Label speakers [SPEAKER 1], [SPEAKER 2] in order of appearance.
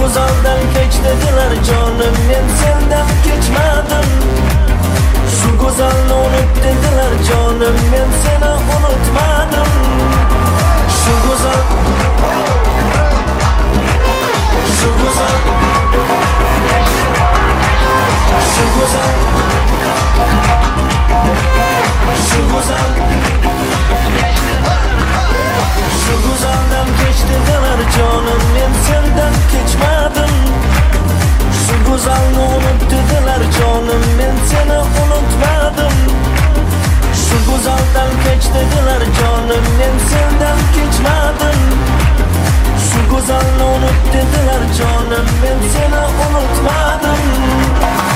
[SPEAKER 1] go'zaldan kech dedilar jonim, men sendan kechmadim. Shu go'zalni unut dedilar jonim, men seni unutmadim. Shu go'zal, shu go'zal, shu go'zal, shu go'zal, shu go'zaldan kech dedilar jonim, men sendan kechmadim. Shu go'zalni unut dedilar jonim, men seni unutmadim. Shu go'zaldan kech dedilar jonim, men sendan kechmadim. Shu go'zalni unut dedilar jonim, men seni unutmadim.